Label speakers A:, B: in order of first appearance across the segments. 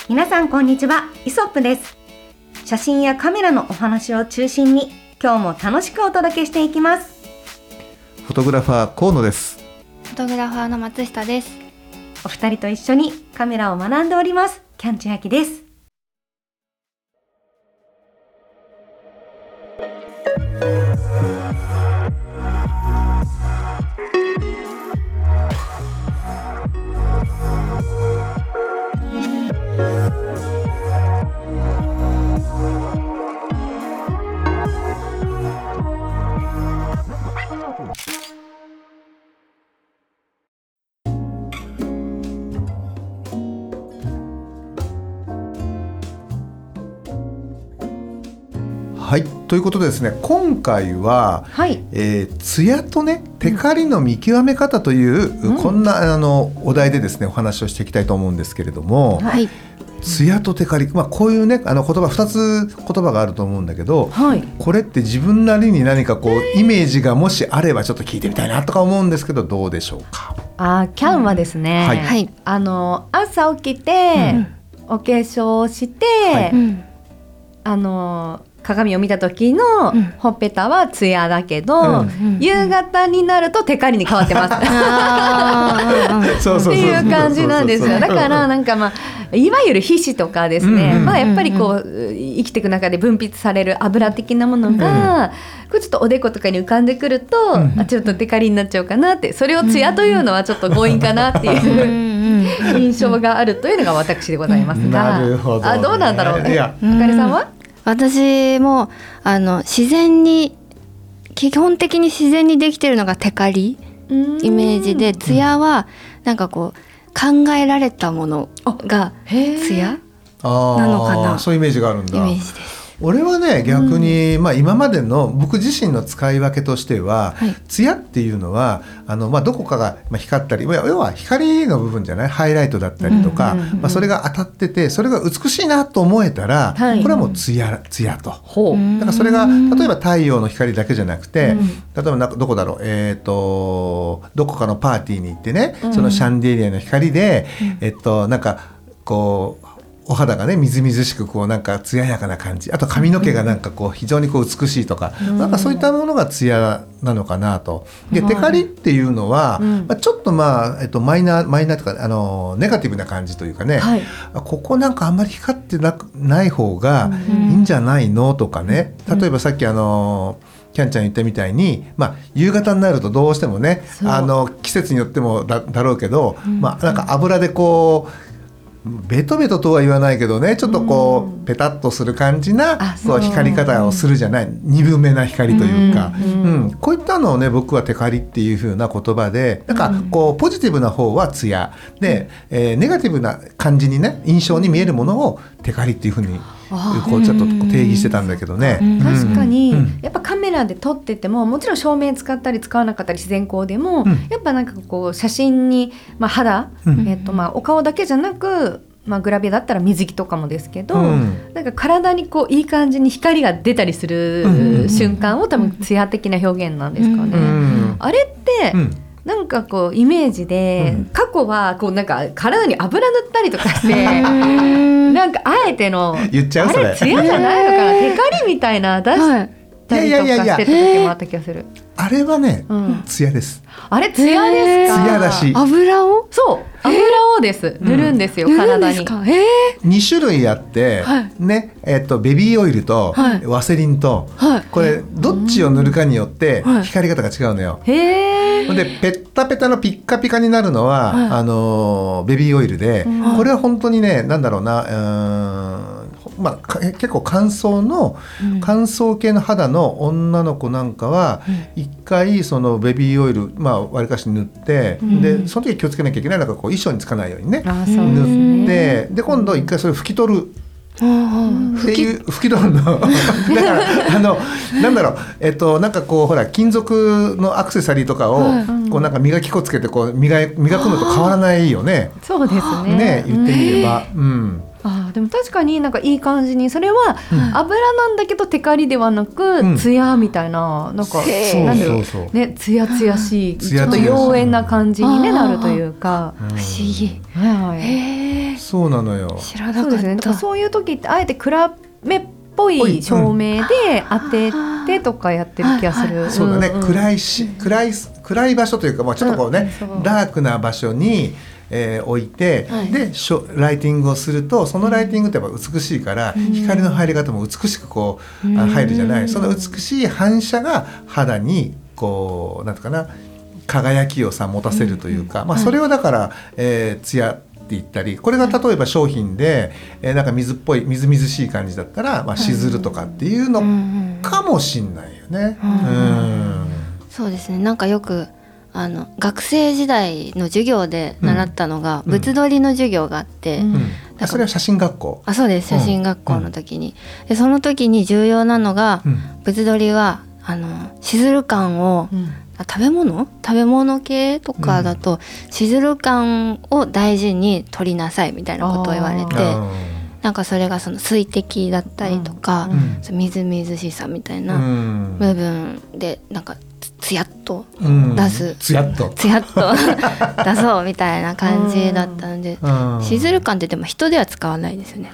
A: 皆さんこんにちは、イソップです。写真やカメラのお話を中心に今日も楽しくお届けしていきます。
B: フォトグラファー河野です。
C: フォトグラファーの松下です。
A: お二人と一緒にカメラを学んでおりますキャン千秋です。
B: はい、ということでですね、今回は、艶とねテカリの見極め方という、こんなお題でですねお話をしていきたいと思うんですけれども、艶とテカリ、こういうね言葉2つ言葉があると思うんだけど、これって自分なりに何かこうイメージがもしあればちょっと聞いてみたいなとか思うんですけど、どうでしょうか。
A: キャンはですね、朝起きて、お化粧して、鏡を見た時のほっぺたはツヤだけど、夕方になるとテカリに変わってますっていう感じなんですよ。だからなんかいわゆる皮脂とかですね、やっぱりこう生きていく中で分泌される油的なものが、ちょっとおでことかに浮かんでくると、ちょっとテカリになっちゃうかなって、それをツヤというのはちょっと強引かなっていう印象があるというのが私でございますが、
B: なるほどね。
A: どうなんだろう。あかりさんは？
C: 私も自然に、基本的に自然にできてるのがテカリイメージで、ツヤはなんかこう考えられたものがツヤなのかな。
B: そういうイメージがあるんだ。
C: イメージです。
B: 俺はね逆に、今までの僕自身の使い分けとしては、ツヤっていうのはどこかが光ったり、要は光の部分じゃない、ハイライトだったりとか、それが当たっててそれが美しいなと思えたら、これはもうツヤと。だからそれが例えば太陽の光だけじゃなくて、例えばどこだろう、どこかのパーティーに行ってね、そのシャンデリアの光で、なんかこうお肌がねみずみずしくこうなんか艶やかな感じ、あと髪の毛がなんかこう非常にこう美しいとか、なんかそういったものが艶なのかなと。でテカリっていうのは、ちょっとマイナーとかネガティブな感じというかね、ここなんかあんまり光ってない方がいいんじゃないのとかね、例えばさっきキャンちゃん言ったみたいに、夕方になるとどうしてもね季節によっても だろうけど、なんか油でこうベトベトとは言わないけどね、ちょっとこうペタッとする感じなこう光り方をするじゃない、鈍めな光というか、こういったのをね僕はテカリっていう風な言葉で、なんかこうポジティブな方はツヤで、ネガティブな感じにね印象に見えるものをテカリっていう風にこうちょっと定義してたんだけどね。
A: 確かに、やっぱカメラで撮っててももちろん照明使ったり使わなかったり自然光でも、やっぱなんかこう写真に、肌、お顔だけじゃなく、グラビアだったら水着とかもですけど、なんか体にこういい感じに光が出たりする瞬間を多分艶的な表現なんですかね。あれって、なんかこうイメージで、過去はこうなんか体に油塗ったりとかしてなんかあえての
B: 言っちゃうそれ、
A: あれ艶じゃないのかな、テカリみたいな出したりとかしてた時もあった気がする。
B: あれはね、艶です。
A: あれ艶ですか。
B: 艶だし、
C: 油を
A: 油をです塗るんですよ、体に。
B: 2種類あって、ね、ベビーオイルとワセリンと、これどっちを塗るかによって光り方が違うのよ。でペッタペタのピッカピカになるのは、ベビーオイルで、これは本当にね、なんだろうな、結構乾燥系の肌の女の子なんかは一回そのベビーオイルわりかし塗って、でその時気をつけなきゃいけないのがこう衣装につかないようにね塗って、で今度一回それを拭き取るっていう拭き取るのだからなんだろう、なんかこうほら金属のアクセサリーとかをこうなんか磨き粉つけてこう磨くのと変わらないよね。
A: そうです
B: ね、言ってみれば。
A: でも確かになんかいい感じに、それは油なんだけどテカリではなくツヤみたいな、なんかなんだろうね、ツヤツヤしい、ちょっと妖艶な感じに、なるというか。
C: 不思議。
B: そうなのよ。
C: 知らなかった。
A: そうですね。だからそういう時ってあえて暗めっぽい照明で当ててとかやってる気がする。
B: そうだね、暗い場所というか、まあ、ちょっとこうね、ダークな場所に置いて、でライティングをすると、そのライティングってやっぱ美しいから、光の入り方も美しくこう入るじゃない。その美しい反射が肌にこうなんていうかな、輝きをさ持たせるというか、まあ、それをだから、艶って言ったり、これが例えば商品で、なんか水っぽいみずみずしい感じだったら、まあ、しずるとかっていうのかもしんないよね。
C: そうですね。なんかよく学生時代の授業で習ったのが、物撮りの授業があって、
B: それは写真学校。
C: そうです、写真学校の時に、でその時に重要なのが、物撮りはしずる感を、食べ物系とかだと、しずる感を大事に撮りなさいみたいなことを言われて、なんかそれがその水滴だったりとか、みずみずしさみたいな部分でなんかツヤっと出す、
B: ツヤっと
C: 出そうみたいな感じだったので、しずる感ってでも人では使わないですよね。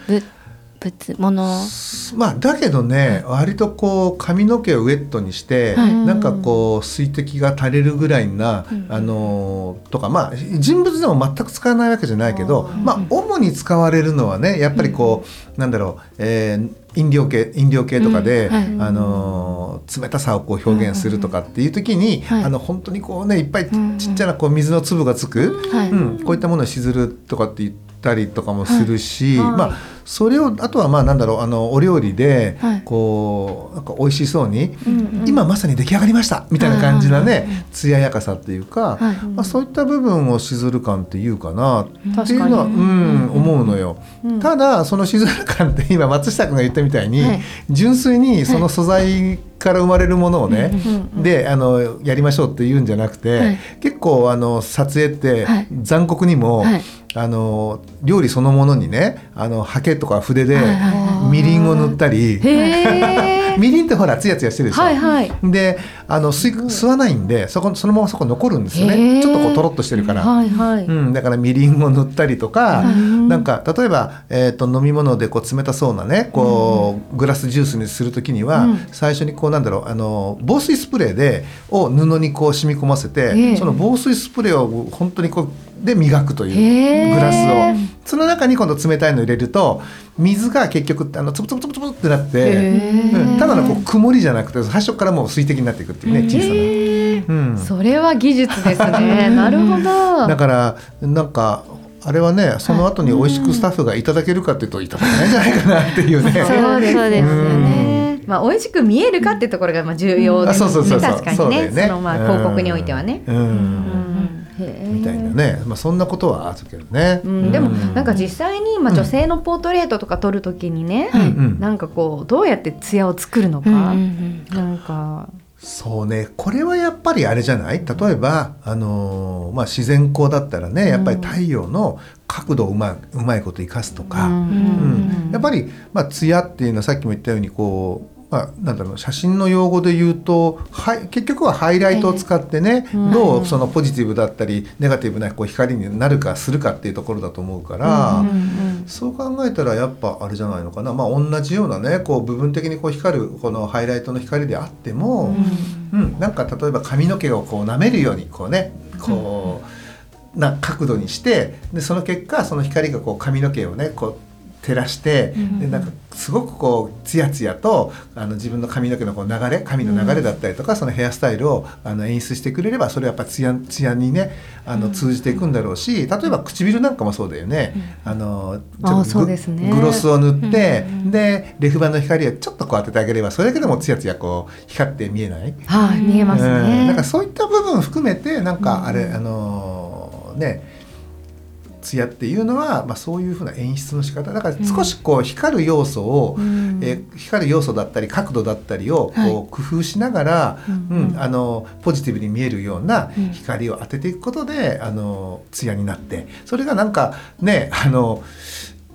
B: まあだけどね、割とこう髪の毛をウェットにして、なんかこう水滴が垂れるぐらいな、とか、まあ人物でも全く使わないわけじゃないけど、まあ主に使われるのはね、やっぱりこう、なんだろう、飲料系とかで、冷たさをこう表現するとかっていう時に、本当にこうね、いっぱいちっちゃなこう水の粒がつく、こういったものをしずるとかって言ったりとかもするし、まあそれをあとはまあなんだろう、お料理でこうなんか美味しそうに、今まさに出来上がりましたみたいな感じなね、艶やかさっていうか、まあそういった部分をしずる感っていうかなっていうのは思うのよ。ただそのしずる感って今松下君が言ったみたいに、純粋にその素材から生まれるものをね、でやりましょうって言うんじゃなくて、結構撮影って残酷にも、料理そのものにね、ハケとか筆でみりんを塗ったり、みりんってほらツヤツヤしてるでしょ、で吸わないんでそのままそこ残るんですよね。ちょっとこうとろっとしてるから、だからみりんを塗ったりとか、なんか例えば、飲み物でこう冷たそうなね、こうグラスジュースにするときには、最初にこうなんだろう、防水スプレーを布にこう染み込ませて、その防水スプレーを本当にこうで磨くというグラスを、その中に今度冷たいの入れると水が結局つぶつぶつぶつぶってなって、ただのこう曇りじゃなくて最初からもう水滴になっていくっていうね、小さな、
A: それは技術ですね。なるほど。
B: だからなんかあれはね、その後に美味しくスタッフがいただけるかっていうといただけないんじゃないかなっていうね。
C: そうですよね。
A: まあ美味しく見えるかっていうところがまあ重要ですね。確かにね。そのまあ広告においてはね。
B: みたいなね、まあそんなことはあるけどね。
A: でもなんか実際にまあ女性のポートレートとか撮るときにね、なんかこうどうやって艶を作るのか、なんか。
B: そうね、これはやっぱりあれじゃない。例えばまあ自然光だったらね、やっぱり太陽の角度をうまいこと生かすとか、やっぱりまあ艶っていうのはさっきも言ったようにこう、まあ、なんだろう、写真の用語で言うと、結局はハイライトを使ってね、どうそのポジティブだったりネガティブなこう光になるかするかっていうところだと思うから、そう考えたらやっぱあれじゃないのかな。まあ同じようなね、こう部分的にこう光るこのハイライトの光であっても、なんか例えば髪の毛をこう舐めるようにこうね、こうな角度にして、でその結果その光がこう髪の毛をねこう照らして、でなんかすごくこうツヤツヤと自分の髪の毛のこう髪の流れだったりとか、そのヘアスタイルを演出してくれれば、それはやっぱツヤにね通じていくんだろうし、例えば唇なんかもそうだよね。
A: そうですね、
B: グロスを塗って、でレフ板の光をちょっとこう当ててあげれば、それだけでもツヤツヤこう光って見えない？
A: 見えますね。
B: なんかそういった部分含めてなんかあれね、艶っていうのは、まあ、そういうふうな演出の仕方だから、少しこう光る要素を、光る要素だったり角度だったりをこう工夫しながら、ポジティブに見えるような光を当てていくことで艶になって、それがなんかね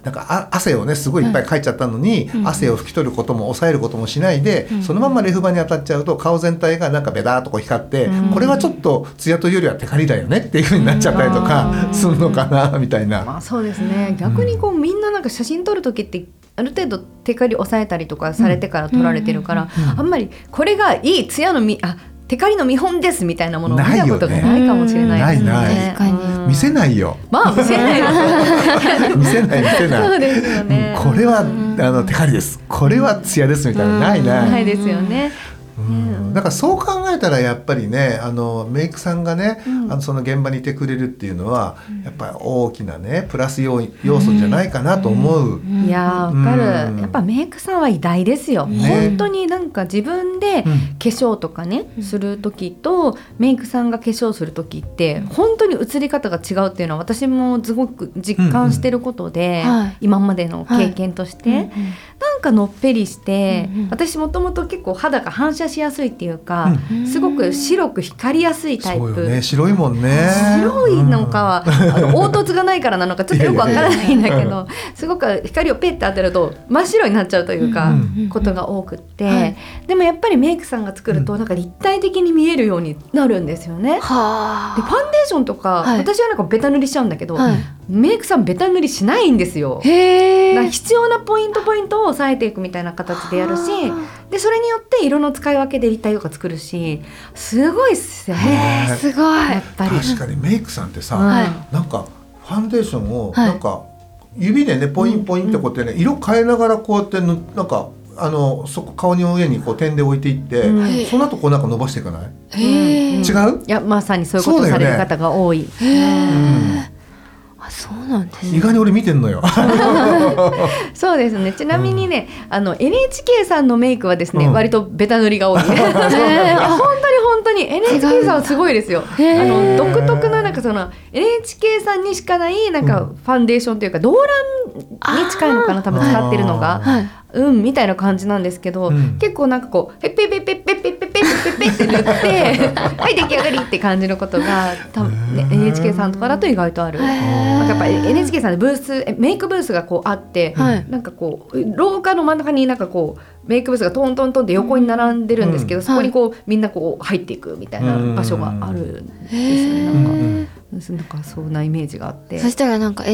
B: なんか汗をねすごいいっぱいかいちゃったのに、汗を拭き取ることも抑えることもしないで、そのままレフ板に当たっちゃうと顔全体がなんかベターっとこう光って、これはちょっとツヤというよりはテカリだよねっていう風になっちゃったりとかするのかなみたいな。
A: そうですね。逆にこうみんななんか写真撮る時ってある程度テカリ抑えたりとかされてから撮られてるから、あんまりこれがいいツヤのテカリの見本ですみたいなものを見たことがないかもしれないですね。
B: ない確かに見せないよ。
A: まあ見せないですよ。
B: 見せない
A: そうですよね。
B: これはテカリです。これはツヤですみたいなないな。
A: ないですよね。
B: だからそう考えたらやっぱりねメイクさんがね、その現場にいてくれるっていうのは、やっぱり大きなねプラス要素じゃないかなと思う。
A: いやわかる。やっぱメイクさんは偉大ですよ、本当になんか自分で化粧とかね、する時とメイクさんが化粧する時って本当に映り方が違うっていうのは私もすごく実感してることで、今までの経験として、なんかのっぺりして、私もともと結構肌が反射しやすいっていうか、すごく白く光りやすいタイプ。
B: そうよね、白いもんね。
A: 白いのかは凹凸がないからなのかちょっとよくわからないんだけどすごく光をペッて当てると真っ白になっちゃうというか、ことが多くって、でもやっぱりメイクさんが作るとなんか立体的に見えるようになるんですよね。でファンデーションとか、私はなんかベタ塗りしちゃうんだけど、メイクさんベタ塗りしないんですよ。だから必要なポイントを押さえていくみたいな形でやるし、でそれによって色の使い分けで立体とか作るし、すごいっすよね。
C: すごい。
A: やっぱり
B: 確かにメイクさんってさ、なんかファンデーションをなんか指でねポインポインってこうやってね、色変えながらこうやってなんかそこ顔の上にこう点で置いていって、その後こうなんか伸ばしていかない？違う？
A: いやまさにそういうことされる方が多い。
C: そうなんですね。
B: 意外に俺見てんのよ。
A: そうですね。ちなみにね、NHK さんのメイクはですね、割とベタ塗りが多い。本当に NHK さんはすごいですよ。独特ななんかその NHK さんにしかないなんかファンデーションというか動乱に近いのかな、多分使ってるのが。みたいな感じなんですけど、結構なんかこうペッペッペッペッペッペッペッペッペッって塗ってはい出来上がりって感じのことが多分、ね、NHK さんとかだと意外とある。なんかやっぱり NHK さんでブースメイクブースがこうあって、なんかこう廊下の真ん中になんかこうメイクブースがトントントンって横に並んでるんですけど、そこにこうみんなこう入っていくみたいな場所があるんですよね。なんかそんなイメージがあって、
C: そしたらなんか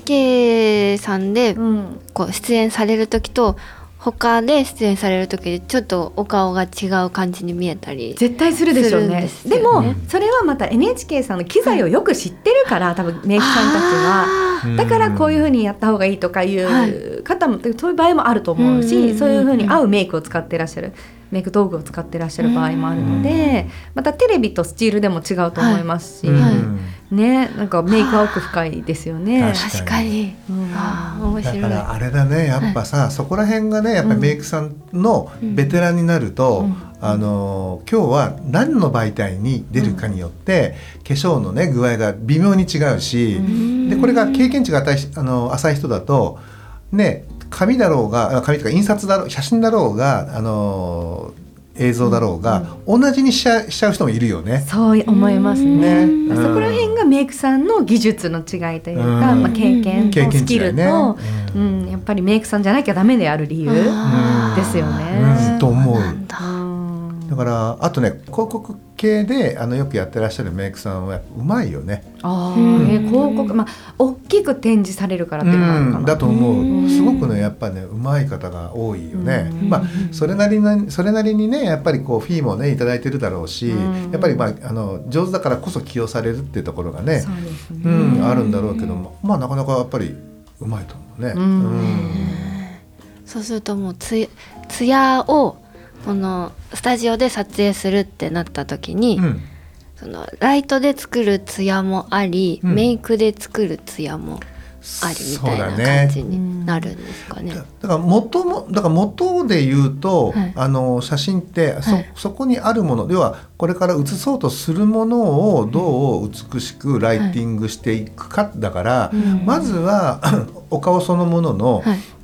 C: NHK さんでこう出演される時と他で出演される時でちょっとお顔が違う感じに見えたり
A: 絶対するでしょうね。でもそれはまた NHK さんの機材をよく知ってるから、多分メイクさんたちはだからこういう風にやった方がいいとかいう方も、そういう場合もあると思うし、そういう風に合うメイクを使ってらっしゃるメイク道具を使ってらっしゃる場合もあるので、またテレビとスチールでも違うと思いますし、ね、なんかメイクは奥深いですよね。
C: 確かに、面白い。
B: だからあれだね、やっぱさ、そこら辺がねやっぱりメイクさんのベテランになると、今日は何の媒体に出るかによって、化粧のね具合が微妙に違うし、でこれが経験値が浅い人だとね、紙だろうが紙とか印刷だろう写真だろうが映像だろうが、同じにしちゃう人もいるよね。
A: そう思いますね。そこら辺がメイクさんの技術の違いというか、経験とスキルと、やっぱりメイクさんじゃなきゃダメである理由ですよね。
B: と思う。だからあとね、広告系でよくやってらっしゃるメイクさんはうまいよね。
A: 広告、大きく展示されるからっていうのがあるかな。
B: だと思う。すごくねやっぱねうまい方が多いよね。それなりにねやっぱりこうフィーもねいただいてるだろうし、やっぱり上手だからこそ起用されるっていうところがね、あるんだろうけども、なかなかやっぱりうまいと思うね。
C: そうするともうツヤをこのスタジオで撮影するってなった時に、そのライトで作るツヤもあり、メイクで作るツヤもありみたいな感じになるんですかね。
B: だから元で言うと、写真って、そこにあるもの、要はこれから写そうとするものをどう美しくライティングしていくかだから、まずはお顔そのものの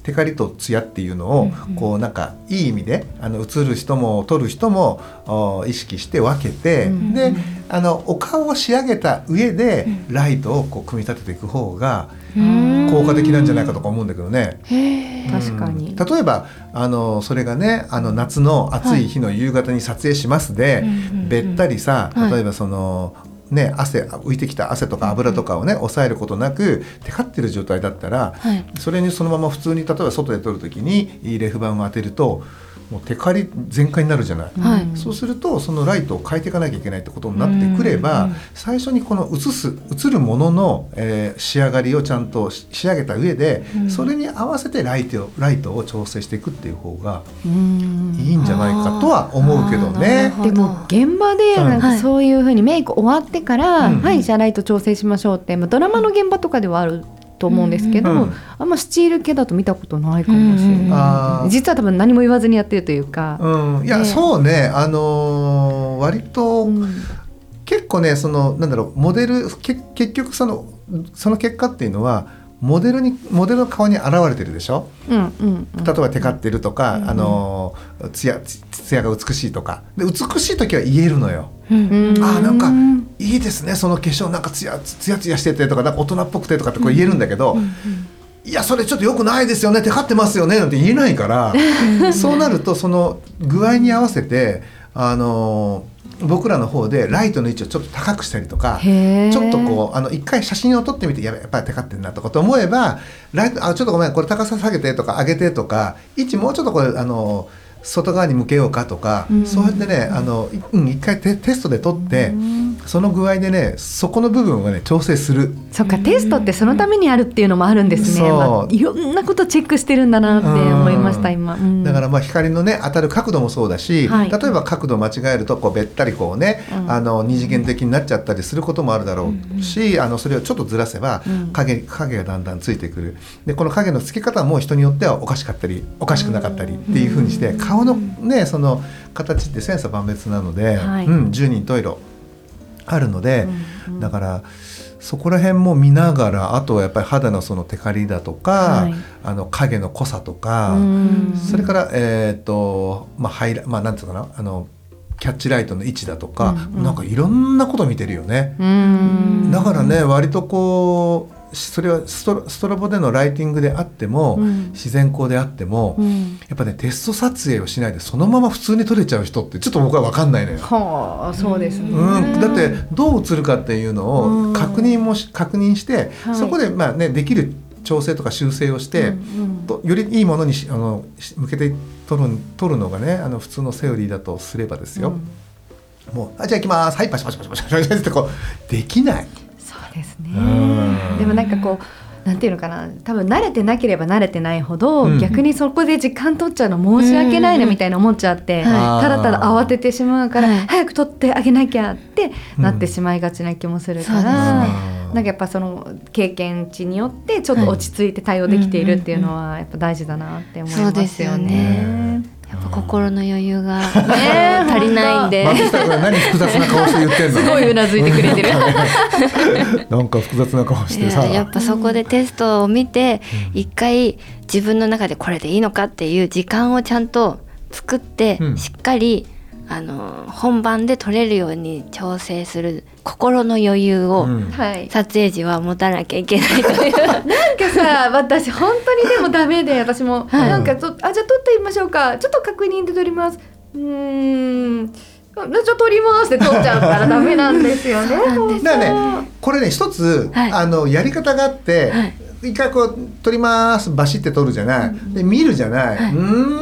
B: テカリとツヤっていうのをこうなんかいい意味で映る人も撮る人も意識して分けて、でお顔を仕上げた上でライトをこう組み立てていく方が効果的なんじゃないかとか思うんだけどね。
A: 確かに。
B: 例えばそれがね夏の暑い日の夕方に撮影しますで、べったりさ、例えばそのね、浮いてきた汗とか油とかをね抑えることなくテカってる状態だったら、それにそのまま普通に例えば外で撮るときにレフ板を当てるともうテカリ全開になるじゃない、そうするとそのライトを変えていかなきゃいけないってことになってくれば、最初にこの映るものの、仕上がりをちゃんと仕上げた上で、それに合わせてライトを調整していくっていう方がいいんじゃないかとは思うけどね。
A: でも現場でなんかそういう風にメイク終わってから、はいじゃあライト調整しましょうって、ドラマの現場とかではあると思うんですけど、あんまスチール系だと見たことないかもしれない、実は多分何も言わずにやってるというか、
B: いや、そうね、割と、結構ねなんだろうモデル結局その結果っていうのはモデルの顔に現れてるでしょ、例えばテカってるとか、ツヤが美しいとかで、美しい時は言えるのよ、なんかいいですねその化粧なんかツヤしててとか、なんか大人っぽくてとかってこう言えるんだけど、いやそれちょっと良くないですよねテカってますよねなんて言えないからそうなるとその具合に合わせて僕らの方でライトの位置をちょっと高くしたりとか、ちょっとこう一回写真を撮ってみてやっぱりテカってんなとかと思えばライトちょっとごめんこれ高さ下げてとか上げてとか、位置もうちょっとこれ外側に向けようかとか、そうやってね一回テストで撮ってその具合でねそこの部分はね調整する。
A: そっか、テストってそのためにあるっていうのもあるんですね、いろんなことチェックしてるんだなって思いました今、
B: だから光のね当たる角度もそうだし、例えば角度間違えるとこうべったりこうね、二次元的になっちゃったりすることもあるだろうし、それをちょっとずらせば影がだんだんついてくる。でこの影のつけ方も人によってはおかしかったりおかしくなかったりっていう風にして、顔のねその形って千差万別なので、十人十色あるので、だからそこら辺も見ながら、あとはやっぱり肌のそのテカリだとか、影の濃さとか、それからなんていうかなキャッチライトの位置だとか、なんかいろんなこと見てるよね。だからね割とこうそれはストラボでのライティングであっても、自然光であっても、やっぱねテスト撮影をしないでそのまま普通に撮れちゃう人ってちょっと僕は分かんないのよ。
A: そうですね、
B: だってどう映るかっていうのを確認して、そこでできる調整とか修正をして、よりいいものに向けて撮るのがね普通のセオリーだとすればですよ、もうじゃあ行きますはいパシパシパシパシパシってこうできない。
A: そうですね。でもなんかこうなんていうのかな、多分慣れてなければ慣れてないほど、逆にそこで時間取っちゃうの申し訳ないなみたいな思っちゃって、ただただ慌ててしまうから、早く取ってあげなきゃってなってしまいがちな気もするから、なんかやっぱその経験値によってちょっと落ち着いて対応できているっていうのはやっぱ大事だなって思いますよね。
C: やっぱ心の余裕が、足りないんで。
B: 松下君何複雑な顔して言ってんの？
A: すごいうなずいてくれてる。
B: なんか複雑な顔してさ。
C: やっぱそこでテストを見て、一回自分の中でこれでいいのかっていう時間をちゃんと作って、しっかり本番で撮れるように調整する心の余裕を撮影時は持たなきゃいけないという、
A: なんかさ私本当にでもダメで、私もなんかじゃあ撮ってみましょうか、ちょっと確認で撮ります、じゃあ撮りますって撮っちゃうからダメなんですよね。
B: だからねこれね一つ、やり方があって、一回こう撮りますバシって撮るじゃない、で見るじゃない、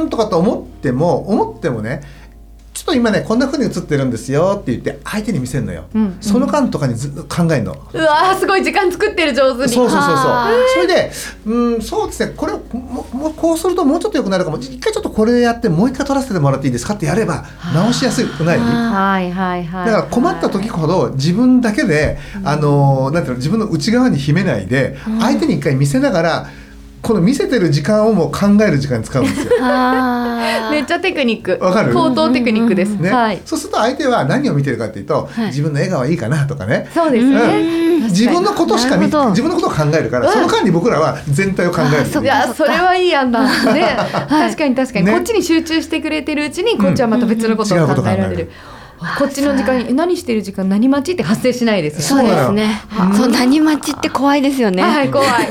B: とかと思ってもね、ちょっと今ねこんな風に映ってるんですよって言って相手に見せるのよ、その間とかに考えるの。
A: うわすごい時間作ってる、上手に。
B: そうそれでそうですね、これこうするともうちょっと良くなるかも、一回ちょっとこれやってもう一回撮らせてもらっていいですかってやれば直しやすくない？だから困った時ほど自分だけでなんていうの、自分の内側に秘めないで、相手に一回見せながらこの見せてる時間をもう考える時間に使うんですよ。
A: めっちゃテクニック。
B: わかる？
A: 高等テクニックです。
B: ね、
A: はい。
B: そうすると相手は何を見てるかっていうと、自分の笑顔はいいかなとかね。
A: そうですね。
B: 自分のことしか自分のことを考えるから、その間に僕らは全体を考える。
A: いや、それはいい案だね。確かに確かに、こっちに集中してくれてるうちにこっちはまた別のことを考えられる。こっちの時間に何してる時間何待ちって発生しないです
C: よね。そうですね。そう、何待ちって怖いですよね。
A: はい、怖い。いや、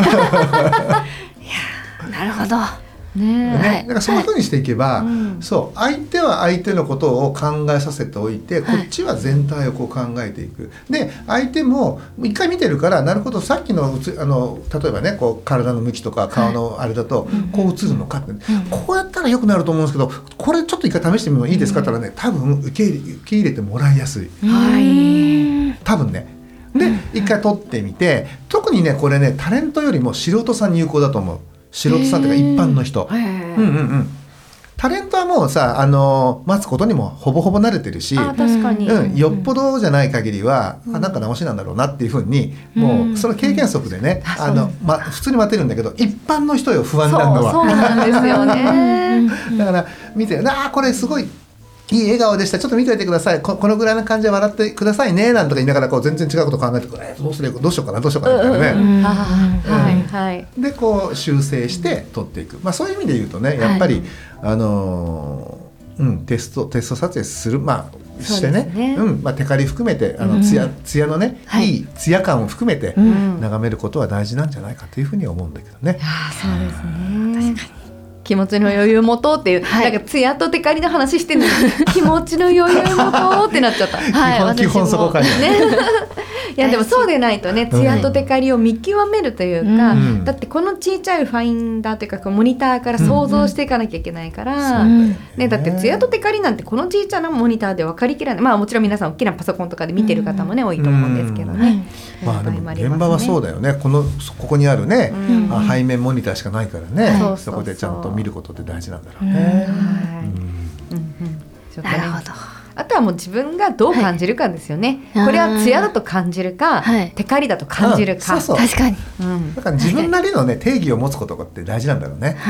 C: なるほど。
B: だからそういう風にしていけば、そう相手は相手のことを考えさせておいて、こっちは全体をこう考えていく。で相手も一回見てるから、なるほど、さっきの例えばね、こう体の向きとか顔のあれだとこう映るのかって、こうやったら良くなると思うんですけど、これちょっと一回試してみるのいいですかって言ったらね、多分受け入れてもらいやすい。多分ね。で一回撮ってみて、特にねこれね、タレントよりも素人さんに有効だと思う。素人さんというか一般の人、タレントはもうさ、待つことにもほぼほぼ慣れてるし、
A: 確かに、
B: よっぽどじゃない限りは、なんか直しなんだろうなっていうふうに、もうその経験則でね、普通に待てるんだけど、一般の人よ、不安になるのは。
A: そうなんですよね。
B: だから見て、これすごいいい笑顔でした、ちょっと見ておいてください、このぐらいの感じで笑ってくださいね、なんとか言いながら、こう全然違うこと考えて、どうしようかなみたいなね。でこう修正して取っていく。そういう意味で言うとね、やっぱり、テスト撮影する、してね、テカリ含めてツヤのね、いいツヤ感を含めて眺めることは大事なんじゃないかというふうに思うんだけどね。
A: そうですね。確かに。気持ちの余裕持とうっていう、なんかツヤとテカリの話してるのに気持ちの余裕持とうってなっちゃった。
B: 基本そこからね。
A: いやでもそうでないとね、ツヤとテカリを見極めるというか、だってこの小さいファインダーというかモニターから想像していかなきゃいけないから、だってツヤとテカリなんてこの小さなモニターで分かりきらない。もちろん皆さん大きなパソコンとかで見てる方もね、多いと思うんですけどね。
B: でも現場はそうだよね。ここにあるね、背面モニターしかないからね、そこでちゃんと見ることって大事なんだろうね。
C: なるほど。
A: あとはもう自分がどう感じるかですよね。これはツヤだと感じるか、テカリだと感じるか。
C: 確かに。
B: だから自分なりのね、定義を持つことって大事なんだろうね。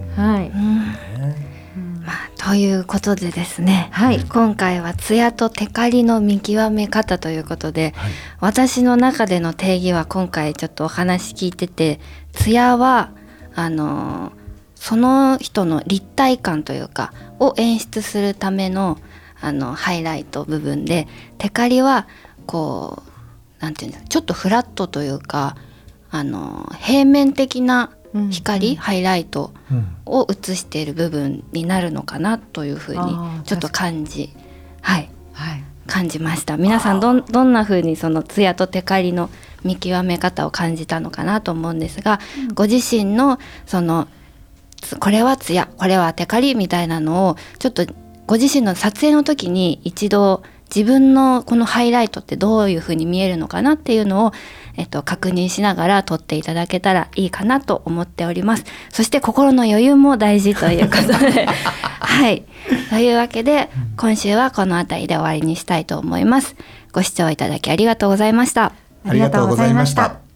C: ということでですね、今回はツヤとテカリの見極め方ということで、私の中での定義は今回ちょっとお話聞いてて、ツヤはその人の立体感というかを演出するためのハイライト部分で、テカリはこうなんていうんですか、ちょっとフラットというか平面的な光、ハイライトを映している部分になるのかなというふうにちょっと感じました。皆さんどんなふうにそのツヤとテカリの見極め方を感じたのかなと思うんですが、ご自身のそのこれはツヤ、これはテカリみたいなのをちょっとご自身の撮影の時に一度自分のこのハイライトってどういう風に見えるのかなっていうのを、確認しながら撮っていただけたらいいかなと思っております。そして心の余裕も大事ということでというわけで今週はこの辺りで終わりにしたいと思います。ご視聴いただきありがとうございました。
B: ありがとうございました。